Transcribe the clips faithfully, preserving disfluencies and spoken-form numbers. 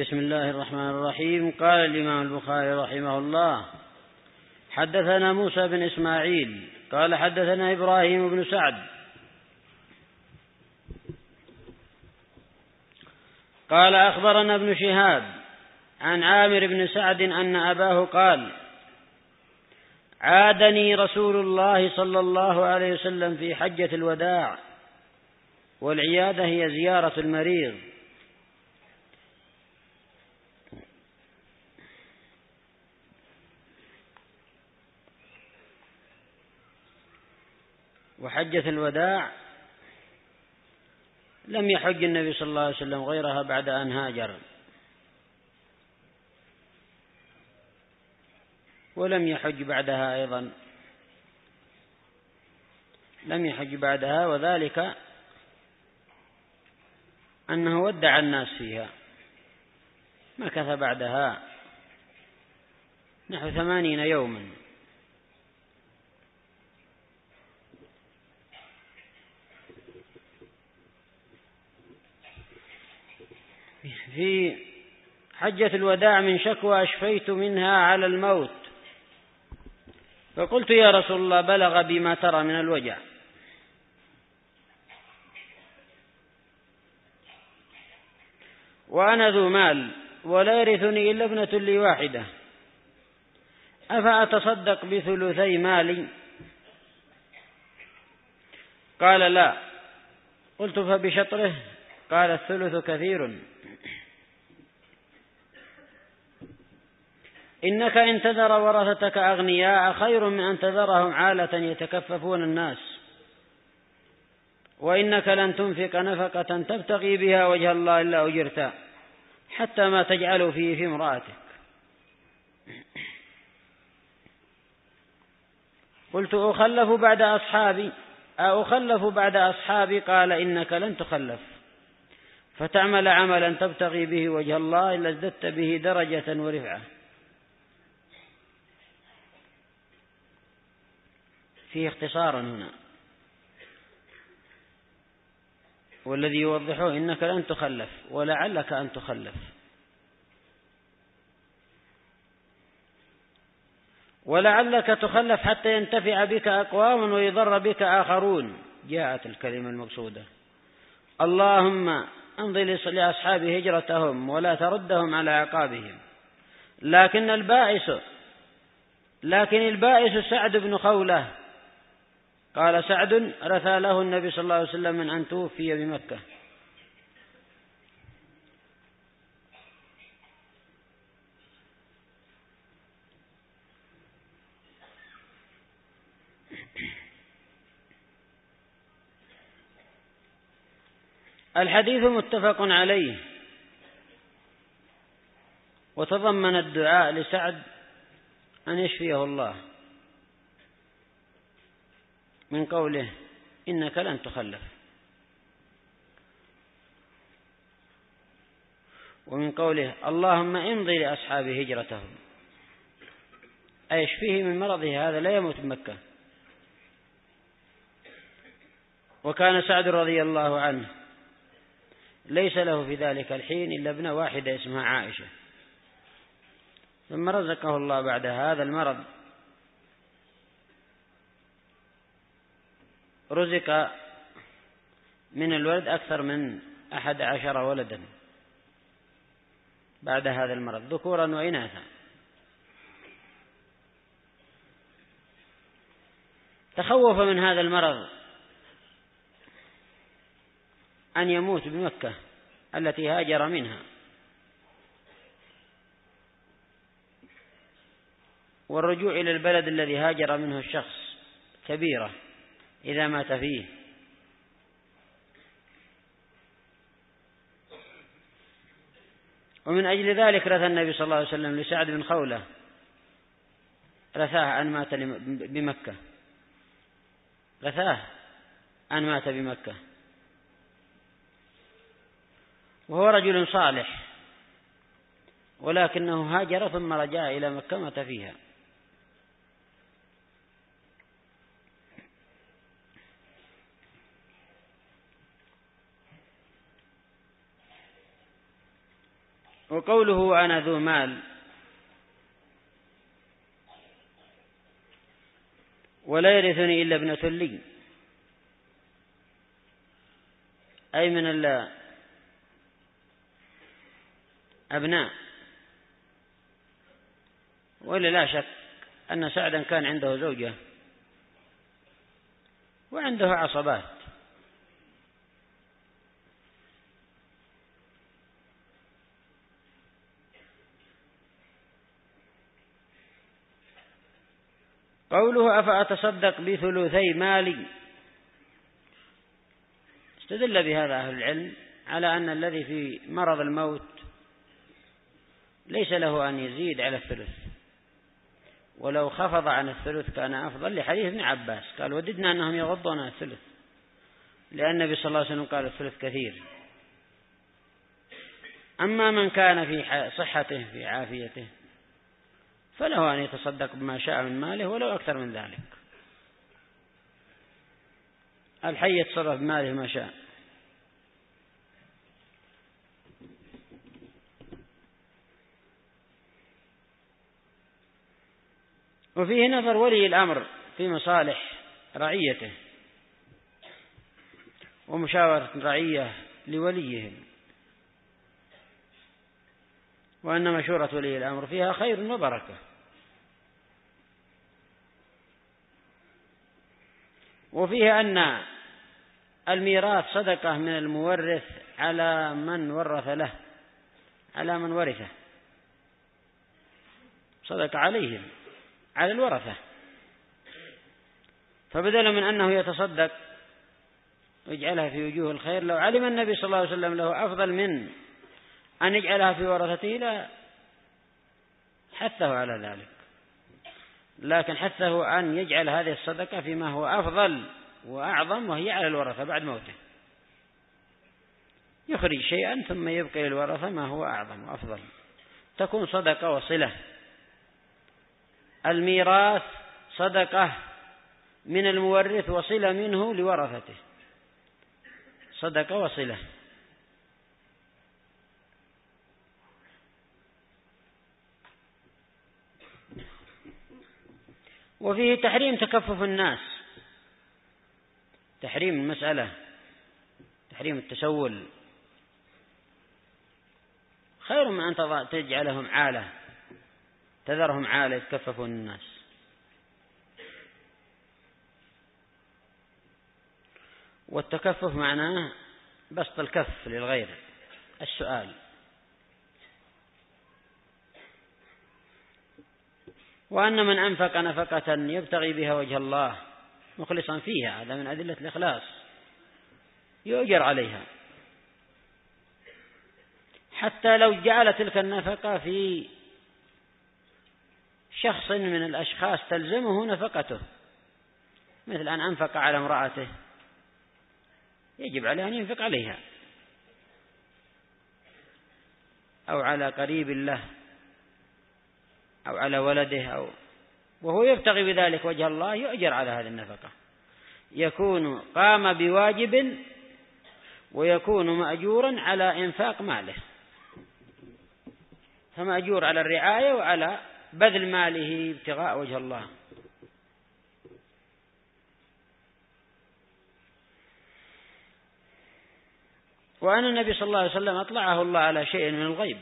بسم الله الرحمن الرحيم. قال الإمام البخاري رحمه الله: حدثنا موسى بن إسماعيل قال حدثنا إبراهيم بن سعد قال أخبرنا ابن شهاب عن عامر بن سعد أن أباه قال: عادني رسول الله صلى الله عليه وسلم في حجة الوداع، والعيادة هي زيارة المريض، وحجة الوداع لم يحج النبي صلى الله عليه وسلم غيرها بعد أن هاجر، ولم يحج بعدها أيضا، لم يحج بعدها، وذلك أنه ودع الناس فيها، مكث بعدها نحو ثمانين يوما. في حجة الوداع: من شكوى أشفيت منها على الموت، فقلت يا رسول الله بلغ بما ترى من الوجع، وأنا ذو مال ولا يرثني إلا ابنة لي واحدة، أفأتصدق بثلثي مالي؟ قال لا. قلت فبشطره؟ قال الثلث كثير. إنك إن تذر ورثتك أغنياء خير من أن تذرهم عالة يتكففون الناس، وإنك لن تنفق نفقة تبتغي بها وجه الله إلا أجرت حتى ما تجعل فيه في امرأتك. قلت أخلف بعد أصحابي أخلف بعد أصحابي؟ قال إنك لن تخلف، فتعمل عملا تبتغي به وجه الله إلا ازددت به درجة ورفعة. فيه اختصارا هنا، والذي يوضحه إنك لن تخلف ولعلك أن تخلف. ولعلك تخلف حتى ينتفع بك أقوام ويضر بك آخرون، جاءت الكلمة المقصودة. اللهم امضي لأصحاب هجرتهم ولا تردهم على عقابهم. لكن البائس لكن البائس سعد بن خولة. قال سعد: رثى له النبي صلى الله عليه وسلم من أن توفي بمكة. الحديث متفق عليه، وتضمن الدعاء لسعد أن يشفيه الله من قوله إنك لن تخلف، ومن قوله اللهم امضي لأصحاب هجرتهم، أي يشفيه من مرضه هذا لا يموت بمكة. وكان سعد رضي الله عنه ليس له في ذلك الحين إلا ابنة واحدة اسمها عائشة، ثم رزقه الله بعد هذا المرض، رزق من الولد أكثر من أحد عشر ولدا بعد هذا المرض، ذكورا وإناثا. تخوف من هذا المرض أن يموت بمكة التي هاجر منها، والرجوع إلى البلد الذي هاجر منه الشخص كبيرة إذا مات فيه. ومن أجل ذلك رثى النبي صلى الله عليه وسلم لسعد بن خولة، رثاه أن مات بمكة، رثاه أن مات بمكة، وهو رجل صالح، ولكنه هاجر ثم رجع إلى مكة مات فيها. وقوله أنا ذو مال ولا يرثني إلا ابنة لي، أي من الأبناء. ولا لا شك أن سعدا كان عنده زوجة وعنده عصبات، قوله أفأتصدق بثلثي مالي، استدل بهذا أهل العلم على أن الذي في مرض الموت ليس له أن يزيد على الثلث، ولو خفض عن الثلث كان أفضل، لحديث ابن عباس قال وددنا أنهم يغضون عن الثلث، لأن النبي صلى الله عليه وسلم قال الثلث كثير. أما من كان في صحته في عافيته فله أن يتصدق بما شاء من ماله ولو أكثر من ذلك. الحي يتصرف بماله ما شاء. وفيه نظر ولي الأمر في مصالح رعيته ومشاورة رعية لوليهم، وأن مشورة ولي الأمر فيها خير وبركة. وفيه أن الميراث صدقة من المورث على من ورث له، على من ورثه، صدق عليهم على الورثة. فبدلا من أنه يتصدق ويجعلها في وجوه الخير، لو علم النبي صلى الله عليه وسلم له أفضل من أن يجعلها في ورثته لا حثه على ذلك، لكن حثه أن يجعل هذه الصدقة فيما هو أفضل وأعظم، وهي على الورثة بعد موته. يخرج شيئا ثم يبقى للورثة ما هو أعظم وأفضل، تكون صدقة وصلة. الميراث صدقة من المورث وصلة منه لورثته، صدقة وصلة. وفيه تحريم تكفف الناس، تحريم المسألة، تحريم التسول، خير من أن تجعلهم عالة، تذرهم عالة يتكففون الناس. والتكفف معناه بسط الكف للغير، السؤال. وأن من أنفق نفقة يبتغي بها وجه الله مخلصا فيها، هذا من أدلة الإخلاص، يؤجر عليها، حتى لو جعل تلك النفقة في شخص من الأشخاص تلزمه نفقته، مثل أن أنفق على امرأته يجب عليه أن ينفق عليها، أو على قريب له، أو على ولده، أو وهو يبتغي بذلك وجه الله، يؤجر على هذه النفقة، يكون قام بواجب ويكون مأجورا على إنفاق ماله، فمأجور على الرعاية وعلى بذل ماله ابتغاء وجه الله. وأن النبي صلى الله عليه وسلم أطلعه الله على شيء من الغيب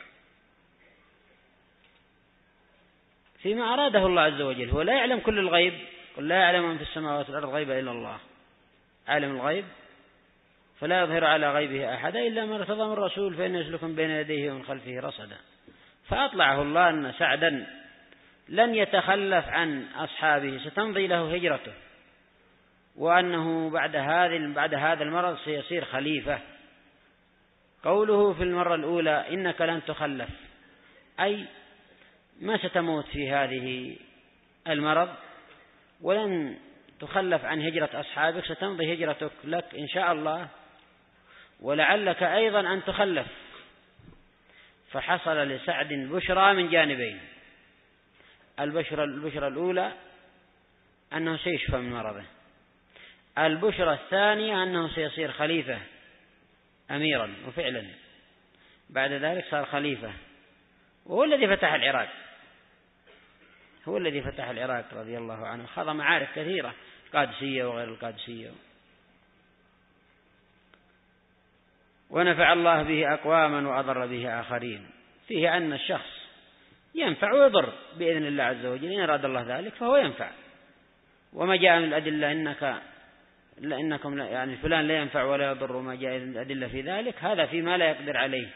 فيما أراده الله عز وجل، هو لا يعلم كل الغيب، قل لا يعلم من في السماوات والأرض غيبا إلا الله، عالم الغيب، فلا يظهر على غيبه أحدا إلا من ارتضى من رسول فإن يسلكم بين يديه ومن خلفه رصدا. فأطلعه الله أن سعدا لن يتخلف عن أصحابه، ستمضي له هجرته، وأنه بعد هذا بعد هذا المرض سيصير خليفة. قوله في المرة الأولى إنك لن تخلف، أي ما ستموت في هذه المرض ولن تخلف عن هجرة أصحابك، ستمضي هجرتك لك إن شاء الله، ولعلك أيضا أن تخلف. فحصل لسعد بشرى من جانبين، البشرى البشرى الأولى أنه سيشفى من مرضه، البشرى الثانية أنه سيصير خليفة أميرا، وفعلا بعد ذلك صار خليفة، وهو الذي فتح العراق، هو الذي فتح العراق رضي الله عنه، خاض معارك كثيرة، القادسية وغير القادسية. ونفع الله به أقواما وأضر به آخرين. فيه أن الشخص ينفع ويضر بإذن الله عز وجل، إن أراد الله ذلك فهو ينفع. وما جاء من الأدلة إنك لأنكم يعني فلان لا ينفع ولا يضر، وما جاء من الأدلة في ذلك، هذا فيما لا يقدر عليه،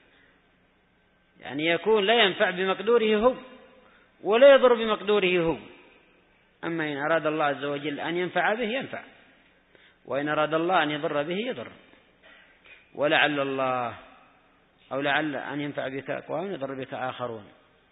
يعني يكون لا ينفع بمقدوره هو ولا يضر بمقدوره هو. أما إن أراد الله عز وجل أن ينفع به ينفع، وإن أراد الله أن يضر به يضر. ولعل الله أو لعل أن ينفع بك أقوام يضر بك آخرون.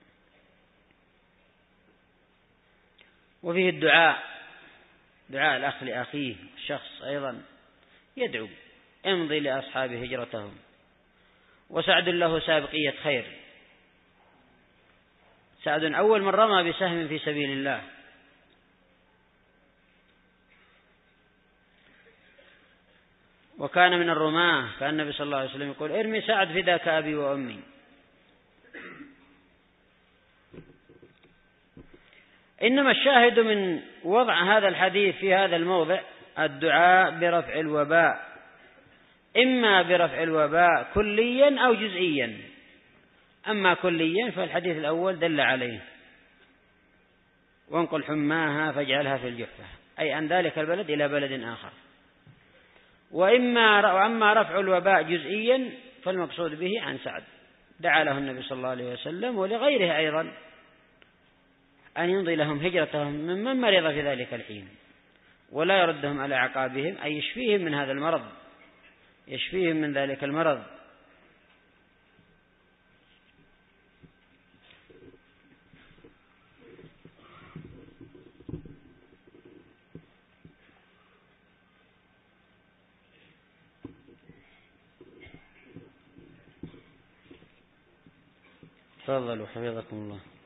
وفيه الدعاء، دعاء الأخ لأخيه، الشخص أيضا يدعو امضي لأصحاب هجرتهم. وسعد له سابقية خير، سعد أول من رمى بسهم في سبيل الله، وكان من الرماة، كان النبي صلى الله عليه وسلم يقول ارمي سعد فداك أبي وأمي. إنما الشاهد من وضع هذا الحديث في هذا الموضع الدعاء برفع الوباء، إما برفع الوباء كليا أو جزئيا. أما كليا فالحديث الأول دل عليه، وانقل حماها فاجعلها في الجحفة، أي عن ذلك البلد إلى بلد آخر. وإما وأما رفع الوباء جزئيا فالمقصود به عن سعد، دعا له النبي صلى الله عليه وسلم ولغيره أيضا أن يمضي لهم هجرتهم ممن مرض في ذلك الحين، ولا يردهم على عقابهم، أي يشفيهم من هذا المرض، يشفيهم من ذلك المرض. تفضلوا حفظكم الله.